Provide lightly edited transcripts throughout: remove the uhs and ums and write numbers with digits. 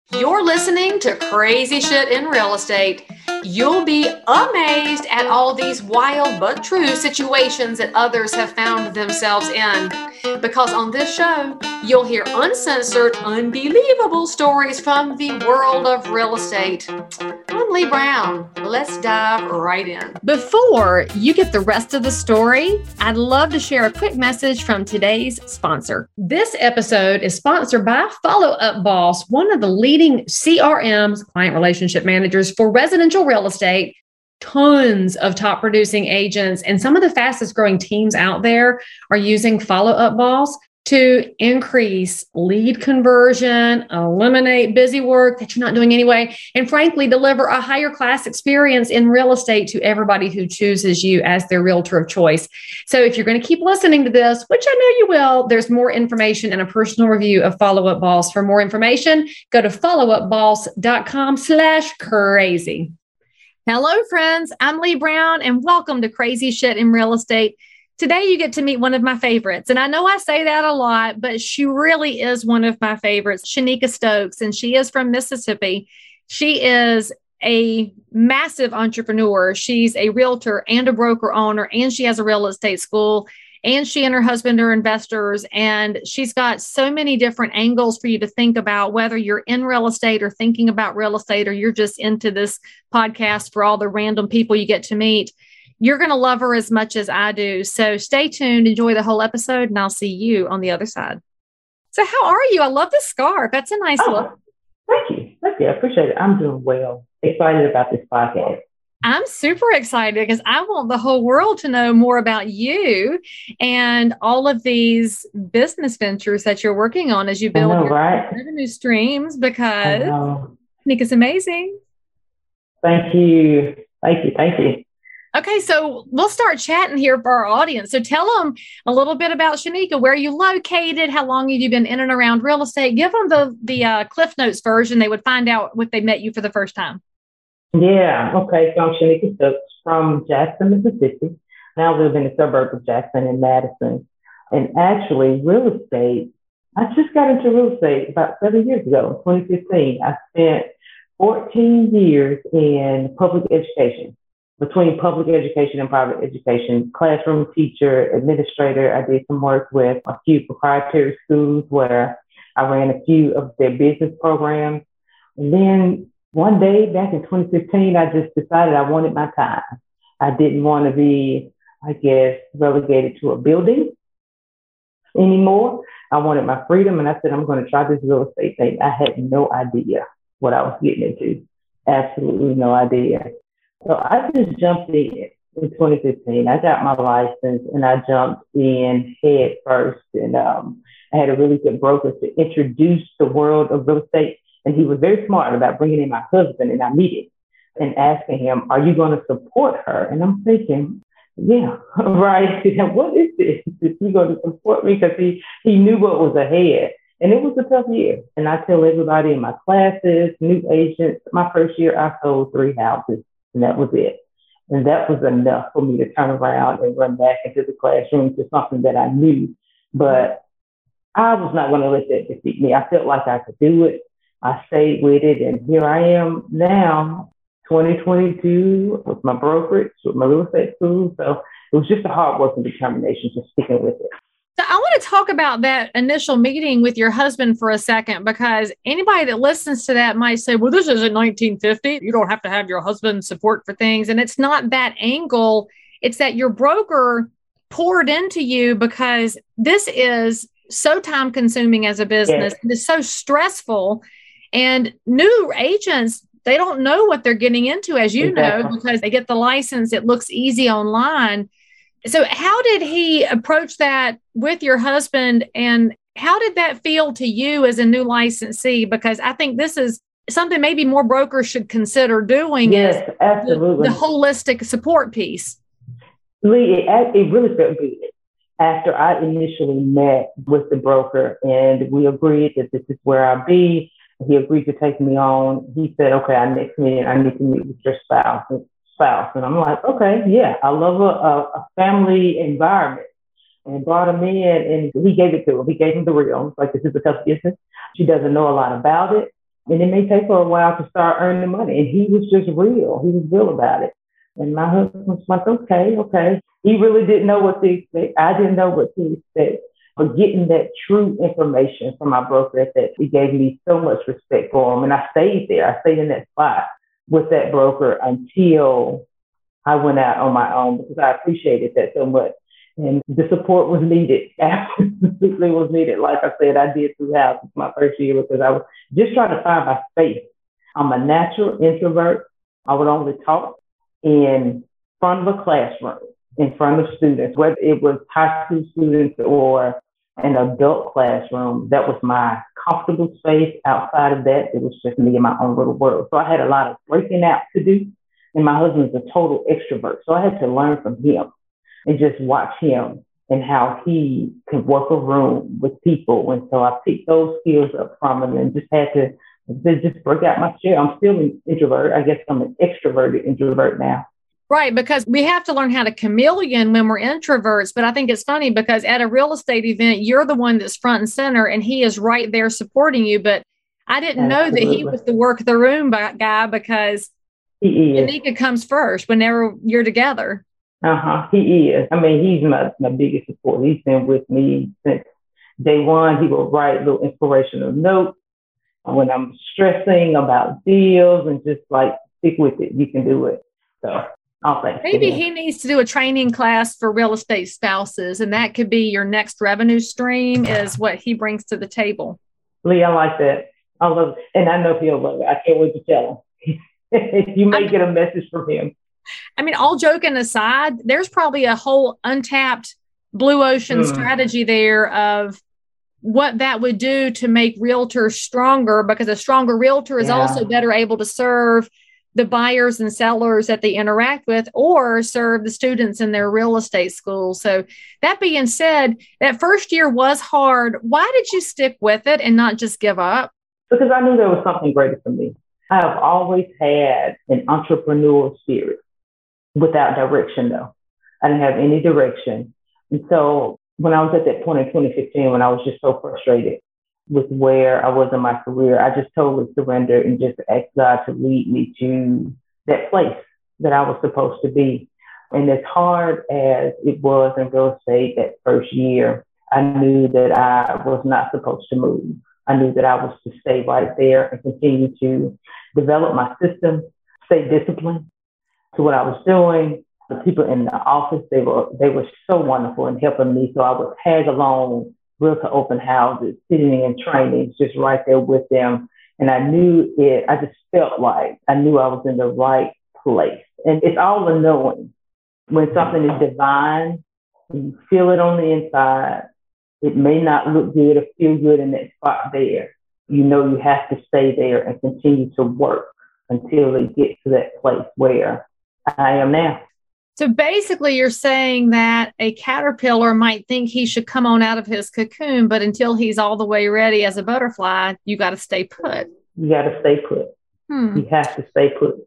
You're listening to Crazy Shit in Real Estate. You'll be amazed at all these wild but true situations that others have found themselves in. Because on this show, you'll hear uncensored, unbelievable stories from the world of real estate. I'm Lee Brown. Let's dive right in. Before you get the rest of the story, I'd love to share a quick message from today's sponsor. This episode is sponsored by Follow Up Boss, one of the leading CRMs, client relationship managers for residential real estate. Tons of top producing agents and some of the fastest growing teams out there are using Follow Up Boss to increase lead conversion, eliminate busy work that you're not doing anyway, and frankly, deliver a higher class experience in real estate to everybody who chooses you as their realtor of choice. So if you're going to keep listening to this, which I know you will, there's more information and a personal review of Follow Up Boss. For more information, go to followupboss.com/crazy. Hello, friends. I'm Lee Brown, and welcome to Crazy Shit in Real Estate. Today, you get to meet one of my favorites. And I know I say that a lot, but she really is one of my favorites, Shanika Stokes, and she is from Mississippi. She is a massive entrepreneur. She's a realtor and a broker owner, and she has a real estate school. And she and her husband are investors, and she's got so many different angles for you to think about, whether you're in real estate or thinking about real estate, or you're just into this podcast for all the random people you get to meet. You're going to love her as much as I do. So stay tuned, enjoy the whole episode, and I'll see you on the other side. So how are you? I love the scarf. That's a nice look. Thank you. I appreciate it. I'm doing well. Excited about this podcast. I'm super excited because I want the whole world to know more about you and all of these business ventures that you're working on as you build your revenue streams, because Shanika's amazing. Thank you. Okay, so we'll start chatting here for our audience. So tell them a little bit about Shanika. Where are you located? How long have you been in and around real estate? Give them the Cliff Notes version. They would find out if they met you for the first time. Yeah. Okay. So I'm Shanika Stokes from Jackson, Mississippi. Now I live in the suburb of Jackson in Madison. And actually, real estate, I just got into real estate about 7 years ago, 2015. I spent 14 years in public education, between public education and private education, classroom teacher, administrator. I did some work with a few proprietary schools where I ran a few of their business programs. And then one day back in 2015, I just decided I wanted my time. I didn't want to be, relegated to a building anymore. I wanted my freedom, and I said, I'm going to try this real estate thing. I had no idea what I was getting into. Absolutely no idea. So I just jumped in 2015. I got my license, and I jumped in head first. And I had a really good broker to introduce the world of real estate. And he was very smart about bringing in my husband in our meeting and asking him, are you going to support her? And I'm thinking, yeah, right. What is this? Is he going to support me? Because he knew what was ahead. And it was a tough year. And I tell everybody in my classes, new agents, my first year, I sold 3 houses, and that was it. And that was enough for me to turn around and run back into the classroom to something that I knew. But I was not going to let that defeat me. I felt like I could do it. I stayed with it, and here I am now, 2022, with my brokerage, with my real estate school. So it was just a hard work and determination, just sticking with it. So I want to talk about that initial meeting with your husband for a second, because anybody that listens to that might say, well, this isn't 1950. You don't have to have your husband's support for things. And it's not that angle. It's that your broker poured into you, because this is so time consuming as a business. Yes. It's so stressful. And new agents, they don't know what they're getting into, as you know, because they get the license. It looks easy online. So how did he approach that with your husband? And how did that feel to you as a new licensee? Because I think this is something maybe more brokers should consider doing. Yes, absolutely. The holistic support piece. Lee, it really felt good. After I initially met with the broker and we agreed that this is where I'll be, he agreed to take me on. He said, okay, our next meeting, I need to meet with your spouse. And I'm like, okay, yeah, I love a family environment. And brought him in, and he gave it to him. He gave him the real. Like, this is a tough business. She doesn't know a lot about it. And it may take her a while to start earning money. And he was just real. He was real about it. And my husband was like, okay. He really didn't know what to expect. I didn't know what to expect. But getting that true information from my broker at that, he gave me so much respect for him. And I stayed there. I stayed in that spot with that broker until I went out on my own, because I appreciated that so much. And the support was needed. Absolutely was needed. Like I said, I did throughout my first year because I was just trying to find my space. I'm a natural introvert. I would only talk in front of a classroom, in front of students, whether it was high school students or an adult classroom. That was my comfortable space. Outside of that, it was just me in my own little world. So I had a lot of breaking out to do. And my husband is a total extrovert. So I had to learn from him and just watch him and how he could work a room with people. And so I picked those skills up from him and just had to just break out my shell. I'm still an introvert. I guess I'm an extroverted introvert now. Right, because we have to learn how to chameleon when we're introverts. But I think it's funny because at a real estate event, you're the one that's front and center and he is right there supporting you. But I didn't know that he was the work the room guy, because Janika comes first whenever you're together. He is. I mean, he's my biggest support. He's been with me since day one. He will write little inspirational notes when I'm stressing about deals and just like, stick with it. You can do it. So I'll thank maybe he needs to do a training class for real estate spouses, and that could be your next revenue stream, is what he brings to the table. Lee, I like that. I love it. And I know he'll love it. I can't wait to tell him. You may get a message from him. I mean, all joking aside, there's probably a whole untapped blue ocean strategy there of what that would do to make realtors stronger, because a stronger realtor is also better able to serve the buyers and sellers that they interact with, or serve the students in their real estate school. So that being said, that first year was hard. Why did you stick with it and not just give up? Because I knew there was something greater for me. I have always had an entrepreneurial spirit without direction, though. I didn't have any direction. And so when I was at that point in 2015, when I was just so frustrated with where I was in my career, I just totally surrendered and just asked God to lead me to that place that I was supposed to be. And as hard as it was in real estate that first year, I knew that I was not supposed to move. I knew that I was to stay right there and continue to develop my system, stay disciplined to what I was doing. The people in the office, they were so wonderful in helping me. So I would tag along realtor open houses, sitting in trainings, just right there with them. And I just felt like I knew I was in the right place. And it's all a knowing. When something is divine, you feel it on the inside. It may not look good or feel good in that spot there. You know you have to stay there and continue to work until they get to that place where I am now. So basically you're saying that a caterpillar might think he should come on out of his cocoon, but until he's all the way ready as a butterfly, you got to stay put. You got to stay put. You have to stay put.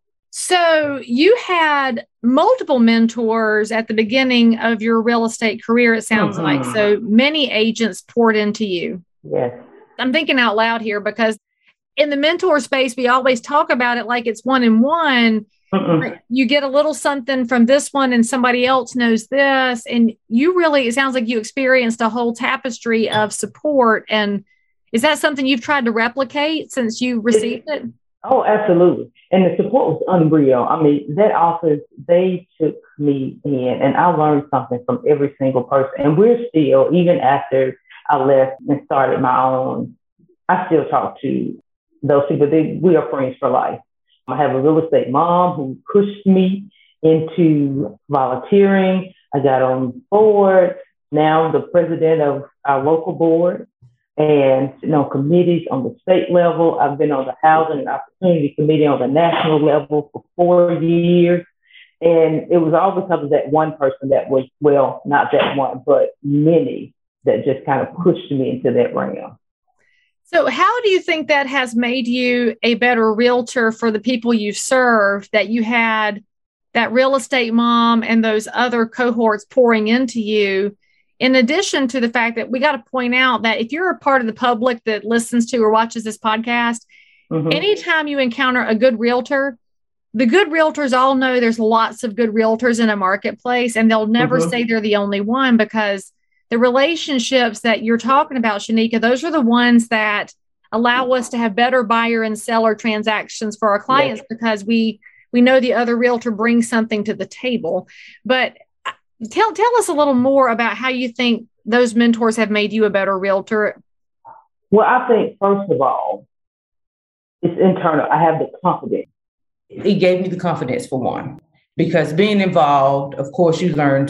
So you had multiple mentors at the beginning of your real estate career, it sounds like. So many agents poured into you. Yes. I'm thinking out loud here because in the mentor space, we always talk about it like it's one-on-one. You get a little something from this one and somebody else knows this. And you really, it sounds like you experienced a whole tapestry of support. And is that something you've tried to replicate since you received it? Oh, absolutely. And the support was unreal. I mean, that office, they took me in and I learned something from every single person. And we're still, even after I left and started my own, I still talk to those people. We are friends for life. I have a real estate mom who pushed me into volunteering. I got on board, now the president of our local board, and committees on the state level. I've been on the Housing and Opportunity Committee on the national level for 4 years. And it was all because of that one person that was, well, not that one, but many that just kind of pushed me into that realm. So how do you think that has made you a better realtor for the people you served, that you had that real estate mom and those other cohorts pouring into you, in addition to the fact that we got to point out that if you're a part of the public that listens to or watches this podcast Anytime you encounter a good realtor, the good realtors all know there's lots of good realtors in a marketplace, and they'll never say they're the only one, because the relationships that you're talking about, Shanika, those are the ones that allow us to have better buyer and seller transactions for our clients, because we know the other realtor brings something to the table. But tell us a little more about how you think those mentors have made you a better realtor. Well, I think, first of all, it's internal. I have the confidence. It gave me the confidence, for one, because being involved, of course, you learn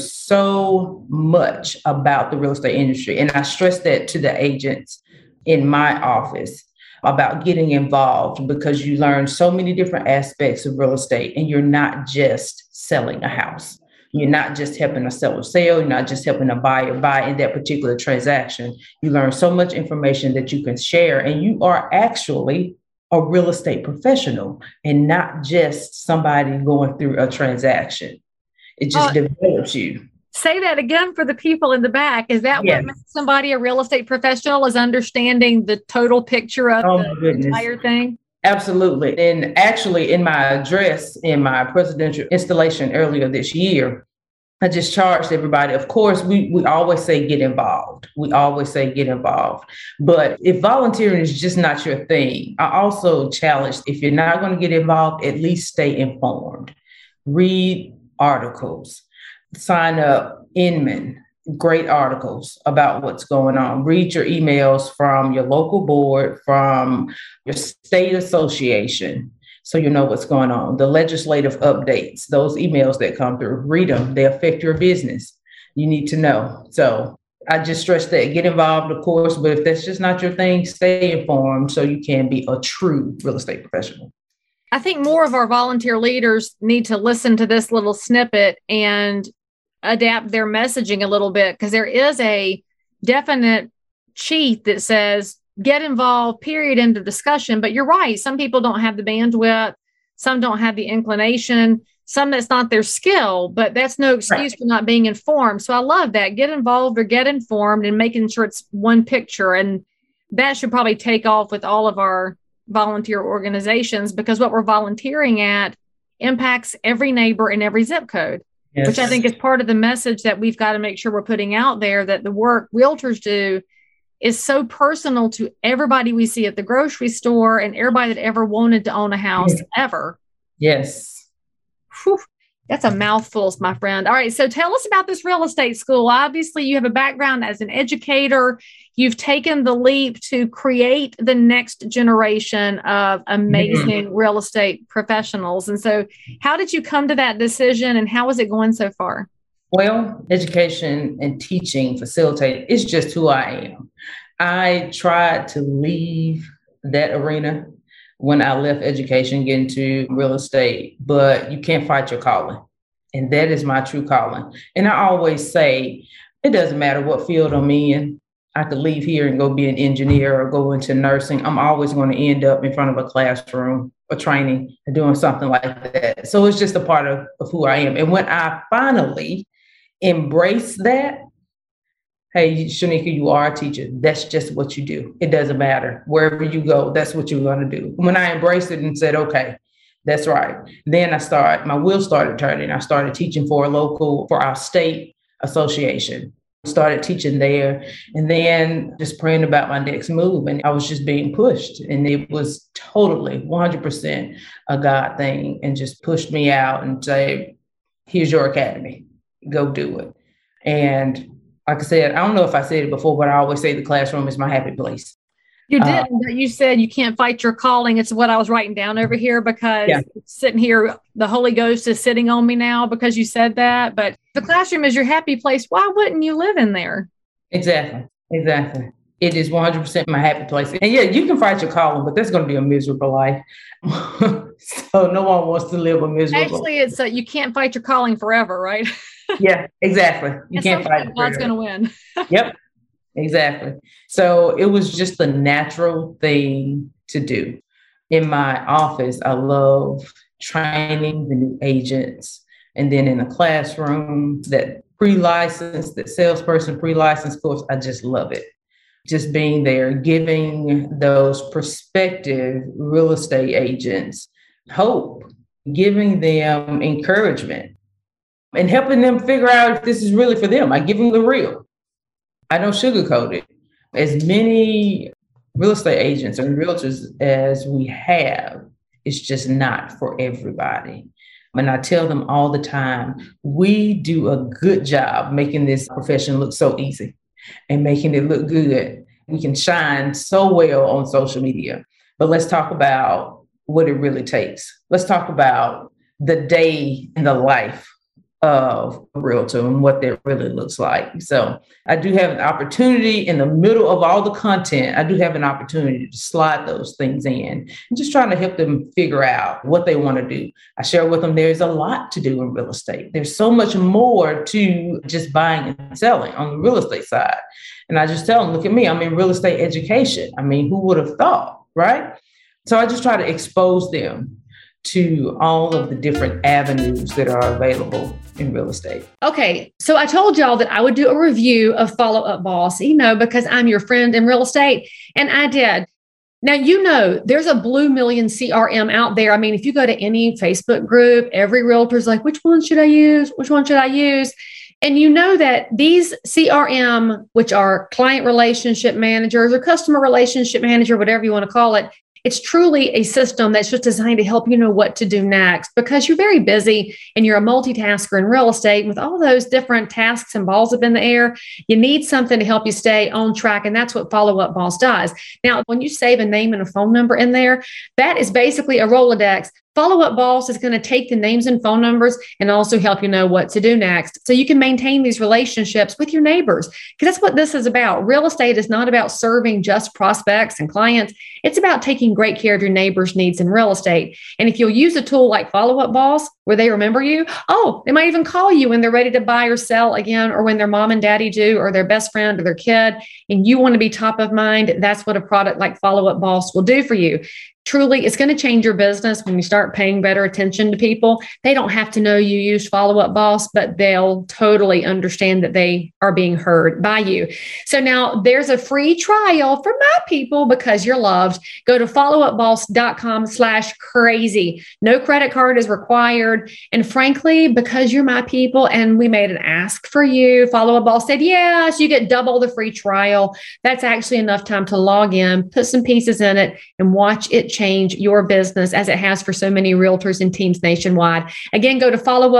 so much about the real estate industry. And I stress that to the agents in my office about getting involved, because you learn so many different aspects of real estate, and you're not just selling a house. You're not just helping a seller sell. You're not just helping a buyer buy in that particular transaction. You learn so much information that you can share, and you are actually a real estate professional and not just somebody going through a transaction. It just develops you. Say that again for the people in the back. Is that what makes somebody a real estate professional, is understanding the total picture of the entire thing? Absolutely. And actually, in my address, in my presidential installation earlier this year, I just charged everybody. Of course, we always say get involved. We always say get involved. But if volunteering is just not your thing, I also challenge, if you're not going to get involved, at least stay informed. Read articles. Sign up, Inman, great articles about what's going on. Read your emails from your local board, from your state association, so you know what's going on. The legislative updates, those emails that come through, read them. They affect your business. You need to know. So I just stress that. Get involved, of course, but if that's just not your thing, stay informed so you can be a true real estate professional. I think more of our volunteer leaders need to listen to this little snippet and adapt their messaging a little bit, because there is a definite sheet that says get involved, period, end of discussion. But you're right. Some people don't have the bandwidth. Some don't have the inclination. Some that's not their skill, but that's no excuse for not being informed. So I love that. Get involved or get informed, and making sure it's one picture. And that should probably take off with all of our volunteer organizations, because what we're volunteering at impacts every neighbor in every zip code, which I think is part of the message that we've got to make sure we're putting out there, that the work realtors do is so personal to everybody we see at the grocery store and everybody that ever wanted to own a house ever. Yes. Whew. That's a mouthful, my friend. All right. So tell us about this real estate school. Obviously, you have a background as an educator. You've taken the leap to create the next generation of amazing real estate professionals. And so how did you come to that decision, and how is it going so far? Well, education and teaching, facilitating, is just who I am. I tried to leave that arena when I left education, get into real estate, but you can't fight your calling. And that is my true calling. And I always say, it doesn't matter what field I'm in. I could leave here and go be an engineer or go into nursing. I'm always going to end up in front of a classroom or training and doing something like that. So it's just a part of who I am. And when I finally embrace that, hey, Shanika, you are a teacher. That's just what you do. It doesn't matter. Wherever you go, that's what you're going to do. When I embraced it and said, okay, that's right. Then my wheels started turning. I started teaching for our state association. Started teaching there, and then just praying about my next move. And I was just being pushed, and it was totally 100% a God thing, and just pushed me out and say, here's your academy, go do it. And like I said, I don't know if I said it before, but I always say the classroom is my happy place. You didn't, but you said you can't fight your calling. It's what I was writing down over here, because sitting here, the Holy Ghost is sitting on me now because you said that. But the classroom is your happy place. Why wouldn't you live in there? Exactly. It is 100% my happy place. And yeah, you can fight your calling, but that's going to be a miserable life. So no one wants to live a miserable life. Actually, it's you can't fight your calling forever, right? Yeah, exactly. You can't fight it. God's going to win. Yep. Exactly. So it was just the natural thing to do. In my office, I love training the new agents. And then in the classroom, that pre-license, that salesperson pre-license course, I just love it. just being there, giving those prospective real estate agents hope, giving them encouragement, and helping them figure out if this is really for them. I give them the real. I don't sugarcoat it. As many real estate agents and realtors as we have, it's just not for everybody. And I tell them all the time, we do a good job making this profession look so easy and making it look good. We can shine so well on social media, but let's talk about what it really takes. Let's talk about the day in the life of a realtor and what that really looks like. So I do have an opportunity in the middle of all the content. I do have an opportunity to slide those things in and just trying to help them figure out what they want to do. I share with them there's a lot to do in real estate. There's so much more to just buying and selling on the real estate side. And I just tell them, look at me, I'm in real estate education. I mean, who would have thought, right? So I just try to expose them to all of the different avenues that are available in real estate. Okay. So I told y'all that I would do a review of Follow Up Boss, because I'm your friend in real estate. And I did. Now, there's a blue million CRM out there. I mean, if you go to any Facebook group, every realtor's like, which one should I use? Which one should I use? And you know that these CRM, which are client relationship managers or customer relationship manager, whatever you want to call it, it's truly a system that's just designed to help you know what to do next, because you're very busy and you're a multitasker in real estate. And with all those different tasks and balls up in the air, you need something to help you stay on track. And that's what Follow Up Boss does. Now, when you save a name and a phone number in there, that is basically a Rolodex. Follow Up Boss is going to take the names and phone numbers and also help you know what to do next. So you can maintain these relationships with your neighbors, because that's what this is about. Real estate is not about serving just prospects and clients. It's about taking great care of your neighbors' needs in real estate. And if you'll use a tool like Follow Up Boss, where they remember you, they might even call you when they're ready to buy or sell again, or when their mom and daddy do, or their best friend or their kid, and you want to be top of mind, that's what a product like Follow Up Boss will do for you. Truly, it's going to change your business when you start paying better attention to people. They don't have to know you used Follow Up Boss, but they'll totally understand that they are being heard by you. So now there's a free trial for my people because you're loved. Go to followupboss.com/crazy. No credit card is required. And frankly, because you're my people and we made an ask for you, Follow Up Boss said, yes, you get double the free trial. That's actually enough time to log in, put some pieces in it, and watch it change your business as it has for so many realtors and teams nationwide. Again, go to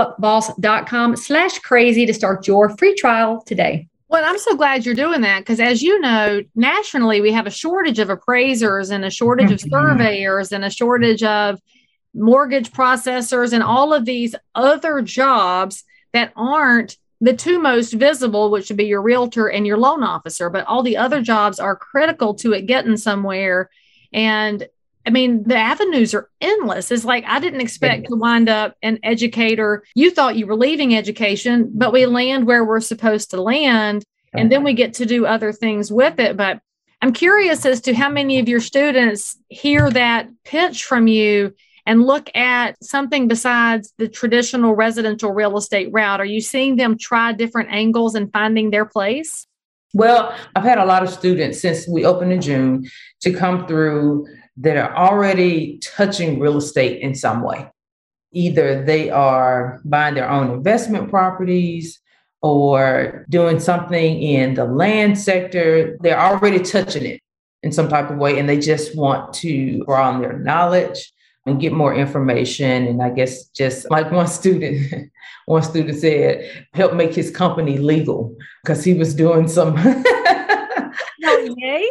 followupboss.com/crazy to start your free trial today. Well, I'm so glad you're doing that, because as you know, nationally, we have a shortage of appraisers and a shortage of surveyors and a shortage of mortgage processors and all of these other jobs that aren't the two most visible, which would be your realtor and your loan officer. But all the other jobs are critical to it getting somewhere. And I mean, the avenues are endless. It's like, I didn't expect to wind up an educator. You thought you were leaving education, but we land where we're supposed to land. And then we get to do other things with it. But I'm curious as to how many of your students hear that pitch from you and look at something besides the traditional residential real estate route. Are you seeing them try different angles and finding their place? Well, I've had a lot of students since we opened in June to come through that are already touching real estate in some way. Either they are buying their own investment properties or doing something in the land sector. They're already touching it in some type of way, and they just want to broaden their knowledge and get more information. And I guess just like one student said, help make his company legal, because he was doing some. Oh, yay.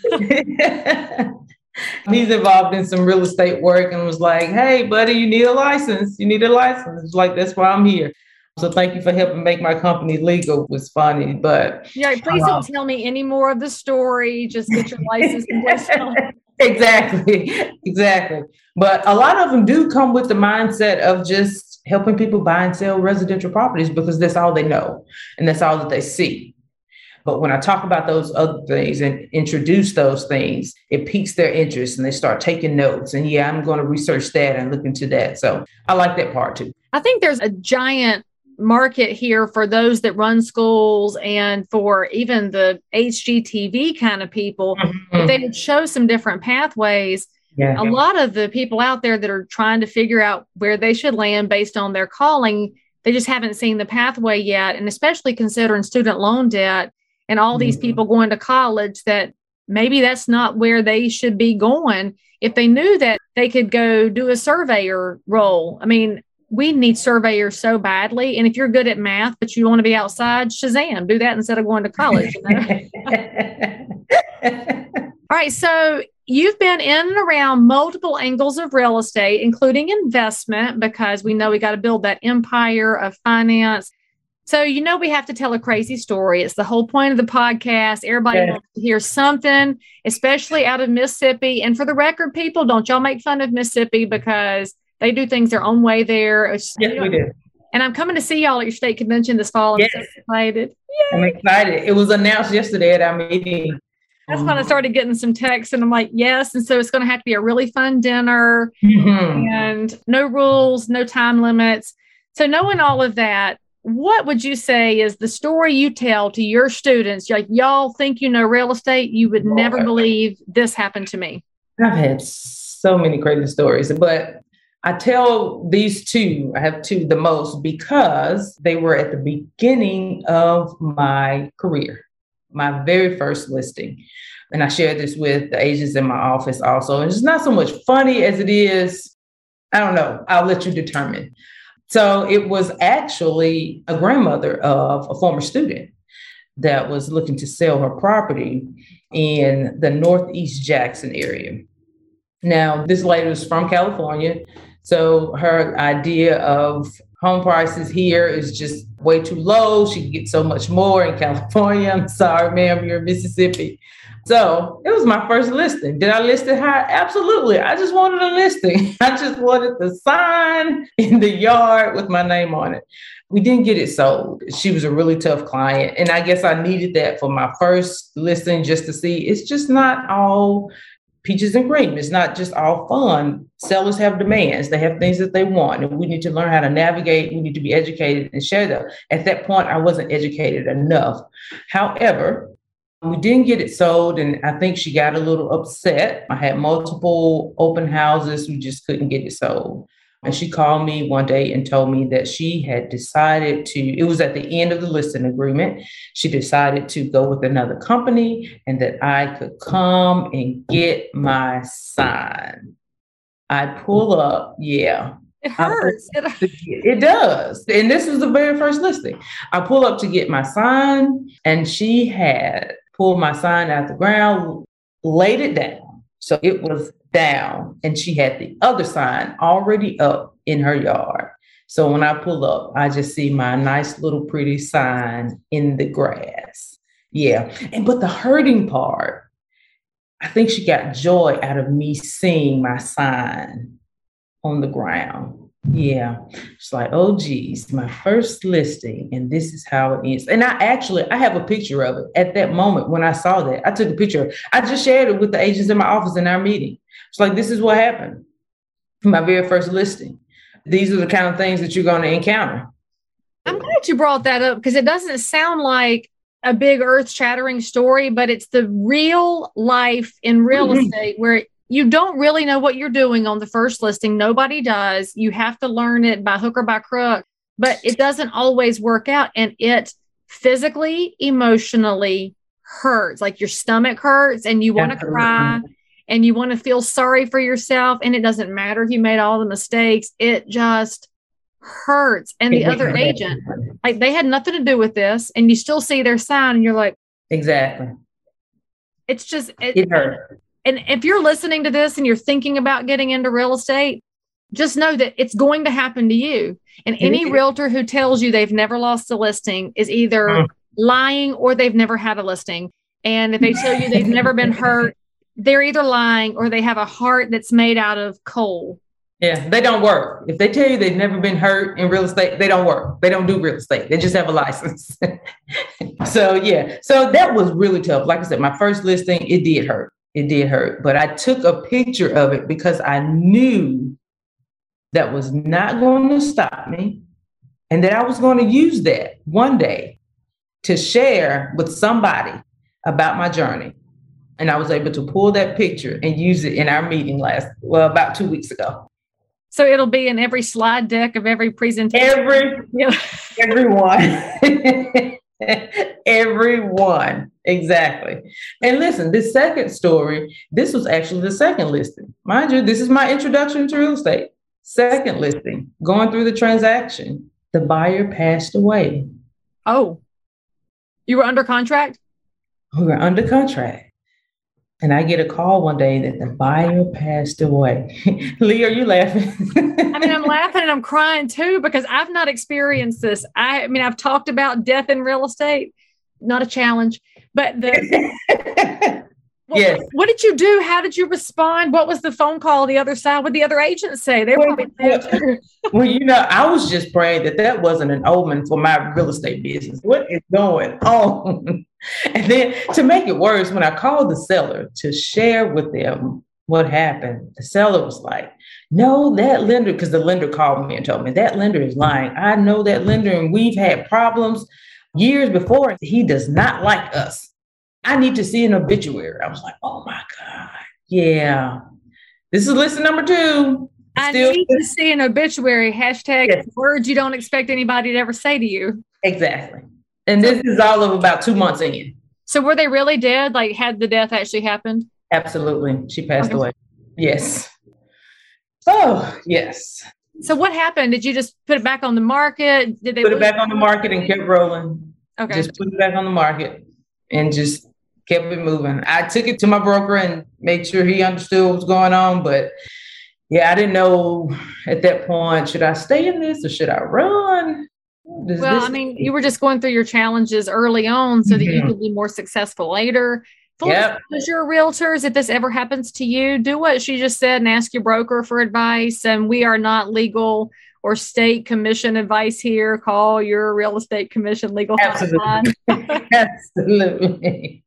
He's involved in some real estate work and was like, hey, buddy, you need a license. You need a license. It's like, that's why I'm here. So thank you for helping make my company legal. It was funny, but. Yeah, please don't tell me any more of the story. Just get your license and just Exactly. But a lot of them do come with the mindset of just helping people buy and sell residential properties because that's all they know and that's all that they see. But when I talk about those other things and introduce those things, it piques their interest and they start taking notes. And I'm going to research that and look into that. So I like that part too. I think there's a giant market here for those that run schools and for even the HGTV kind of people, if they would show some different pathways. Yeah. A lot of the people out there that are trying to figure out where they should land based on their calling, they just haven't seen the pathway yet. And especially considering student loan debt and all these people going to college, that maybe that's not where they should be going. If they knew that they could go do a surveyor role. I mean, we need surveyors so badly. And if you're good at math, but you want to be outside, Shazam, do that instead of going to college. You know? All right. So you've been in and around multiple angles of real estate, including investment, because we know we got to build that empire of finance. So, we have to tell a crazy story. It's the whole point of the podcast. Everybody wants to hear something, especially out of Mississippi. And for the record, people, don't y'all make fun of Mississippi, because they do things their own way there. Yes, we do. And I'm coming to see y'all at your state convention this fall. I'm so excited. Yay. I'm excited. It was announced yesterday at our meeting. That's when I started getting some texts, and I'm like, yes. And so it's going to have to be a really fun dinner and no rules, no time limits. So knowing all of that, what would you say is the story you tell to your students? Like, y'all think you know real estate? You would never believe this happened to me. I've had so many crazy stories, but I tell these two, I have two the most, because they were at the beginning of my career, my very first listing. And I shared this with the agents in my office also. And it's not so much funny as it is, I don't know, I'll let you determine. So it was actually a grandmother of a former student that was looking to sell her property in the Northeast Jackson area. Now, this lady was from California. So her idea of home prices here is just way too low. She can get so much more in California. I'm sorry, ma'am, you're in Mississippi. So it was my first listing. Did I list it high? Absolutely. I just wanted a listing. I just wanted the sign in the yard with my name on it. We didn't get it sold. She was a really tough client. And I guess I needed that for my first listing, just to see it's just not all peaches and cream. It's not just all fun. Sellers have demands. They have things that they want, and we need to learn how to navigate. We need to be educated and share them. At that point, I wasn't educated enough. However, we didn't get it sold, and I think she got a little upset. I had multiple open houses. We just couldn't get it sold. And she called me one day and told me that she had decided to, it was at the end of the listing agreement, she decided to go with another company and that I could come and get my sign. I pull up, It hurts. It does. And this was the very first listing. I pull up to get my sign, and she had pulled my sign out the ground, laid it down. So it was down, and she had the other sign already up in her yard. So when I pull up, I just see my nice little pretty sign in the grass. Yeah. But the hurting part, I think she got joy out of me seeing my sign on the ground. Yeah. It's like, oh, geez, my first listing, and this is how it is. And I have a picture of it. At that moment when I saw that, I took a picture. I just shared it with the agents in my office in our meeting. It's like, this is what happened. My very first listing. These are the kind of things that you're going to encounter. I'm glad you brought that up, because it doesn't sound like a big earth-shattering story, but it's the real life in real estate where you don't really know what you're doing on the first listing. Nobody does. You have to learn it by hook or by crook, but it doesn't always work out. And it physically, emotionally hurts. Like your stomach hurts and you want to cry and you want to feel sorry for yourself. And it doesn't matter if you made all the mistakes. It just hurts. And the other agent, like, they had nothing to do with this. And you still see their sign and you're like, exactly. It's just, it hurt. And if you're listening to this and you're thinking about getting into real estate, just know that it's going to happen to you. And any realtor who tells you they've never lost a listing is either lying or they've never had a listing. And if they tell you they've never been hurt, they're either lying or they have a heart that's made out of coal. Yeah, they don't work. If they tell you they've never been hurt in real estate, they don't work. They don't do real estate. They just have a license. So that was really tough. Like I said, my first listing, it did hurt. It did hurt. But I took a picture of it because I knew that was not going to stop me. and that I was going to use that one day to share with somebody about my journey. And I was able to pull that picture and use it in our meeting about 2 weeks ago. So it'll be in every slide deck of every presentation. Everyone. Everyone. Exactly. And listen, this second story, this was actually the second listing. Mind you, this is my introduction to real estate. Second listing, going through the transaction, the buyer passed away. Oh, you were under contract? We were under contract. And I get a call one day that the buyer passed away. Lee, are you laughing? I mean, I'm laughing and I'm crying too, because I've not experienced this. I mean, I've talked about death in real estate, not a challenge, but yes. What did you do? How did you respond? What was the phone call the other side? What did the other agents say? They were probably well, I was just praying that wasn't an omen for my real estate business. What is going on? And then to make it worse, when I called the seller to share with them what happened, the seller was like, no, that lender, because the lender called me and told me that lender is lying. I know that lender and we've had problems years before. He does not like us. I need to see an obituary. I was like, oh my God. Yeah. This is listing number 2. I need to see an obituary. Hashtag yes. Words you don't expect anybody to ever say to you. Exactly. And this is all of about 2 months in. So were they really dead? Like, had the death actually happened? Absolutely. She passed away. Yes. Oh, yes. So what happened? Did you just put it back on the market? Did they put it back on the market and kept rolling? Okay. Just put it back on the market and just kept it moving. I took it to my broker and made sure he understood what was going on. But yeah, I didn't know at that point, should I stay in this or should I run? I mean, you were just going through your challenges early on so that you could be more successful later. As your realtors, if this ever happens to you, do what she just said and ask your broker for advice. And we are not legal or state commission advice here. Call your real estate commission legal hotline. Absolutely.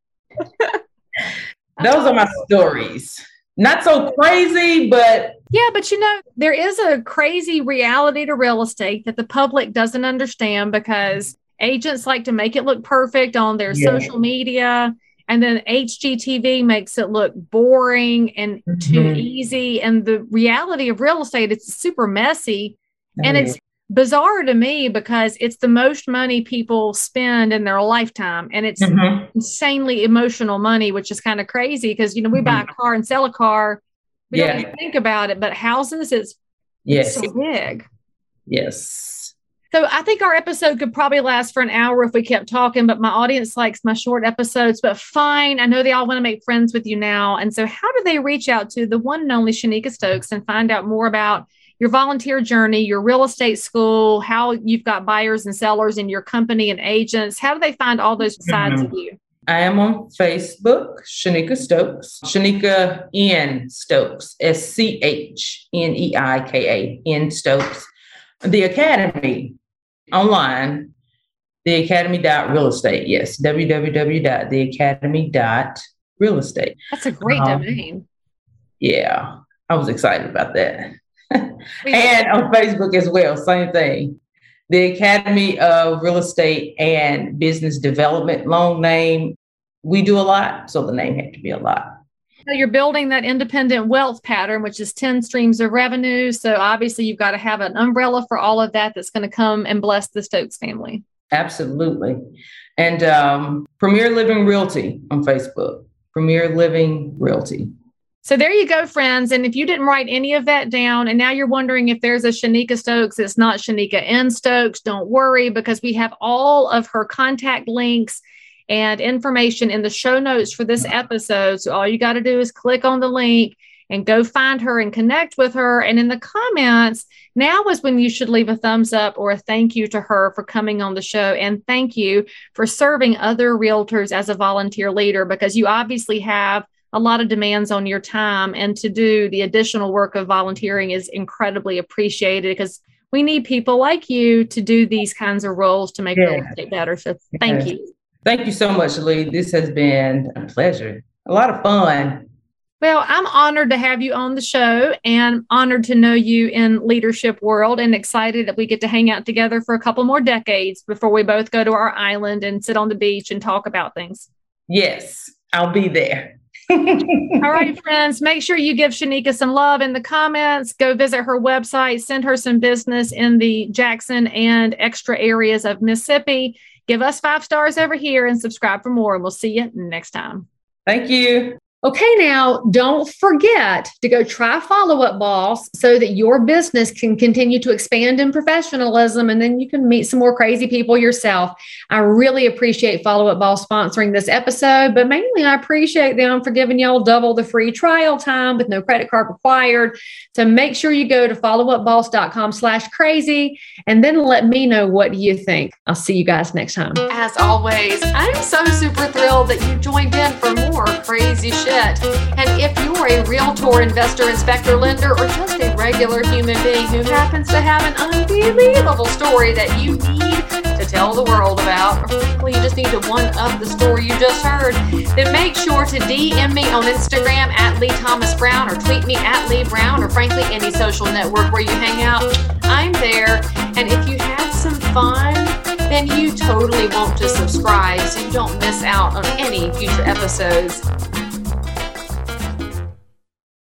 Those are my stories. Not so crazy, but... Yeah, but there is a crazy reality to real estate that the public doesn't understand because agents like to make it look perfect on their social media. And then HGTV makes it look boring and too easy. And the reality of real estate, it's super messy. And it's bizarre to me because it's the most money people spend in their lifetime. And it's insanely emotional money, which is kind of crazy because, we buy a car and sell a car. We don't even think about it, but houses, it's so big. Yes. So I think our episode could probably last for an hour if we kept talking, but my audience likes my short episodes, but fine. I know they all want to make friends with you now. And so how do they reach out to the one and only Shanika Stokes and find out more about your volunteer journey, your real estate school, how you've got buyers and sellers in your company and agents? How do they find all those sides of you? I am on Facebook, Shanika Stokes, Shanika N. Stokes, SCHNEIKA N. Stokes. The Academy online, theacademy.realestate. Yes, www.theacademy.realestate. That's a great domain. Yeah, I was excited about that. And on Facebook as well, same thing. The Academy of Real Estate and Business Development, long name. We do a lot, so the name had to be a lot. So you're building that independent wealth pattern, which is 10 streams of revenue. So obviously you've got to have an umbrella for all of that that's going to come and bless the Stokes family. Absolutely. And Premier Living Realty on Facebook, Premier Living Realty. So there you go, friends. And if you didn't write any of that down and now you're wondering if there's a Shanika Stokes, it's not Shanika N. Stokes, don't worry, because we have all of her contact links and information in the show notes for this episode. So all you got to do is click on the link and go find her and connect with her. And in the comments, now is when you should leave a thumbs up or a thank you to her for coming on the show. And thank you for serving other realtors as a volunteer leader, because you obviously have a lot of demands on your time, and to do the additional work of volunteering is incredibly appreciated because we need people like you to do these kinds of roles to make real estate better. So thank you. Thank you so much, Lee. This has been a pleasure. A lot of fun. Well, I'm honored to have you on the show and honored to know you in leadership world and excited that we get to hang out together for a couple more decades before we both go to our island and sit on the beach and talk about things. Yes, I'll be there. All right, friends, make sure you give Shanika some love in the comments. Go visit her website, send her some business in the Jackson and extra areas of Mississippi. Give us 5 stars over here and subscribe for more. And we'll see you next time. Thank you. Okay, now don't forget to go try Follow Up Boss so that your business can continue to expand in professionalism, and then you can meet some more crazy people yourself. I really appreciate Follow Up Boss sponsoring this episode, but mainly I appreciate them for giving y'all double the free trial time with no credit card required. So make sure you go to followupboss.com/crazy and then let me know what you think. I'll see you guys next time. As always, I'm so super thrilled that you joined in for more crazy shit. And if you're a realtor, investor, inspector, lender, or just a regular human being who happens to have an unbelievable story that you need to tell the world about, or frankly, you just need to one-up the story you just heard, then make sure to DM me on Instagram at Lee Thomas Brown, or tweet me at Lee Brown, or frankly, any social network where you hang out. I'm there. And if you had some fun, then you totally want to subscribe so you don't miss out on any future episodes.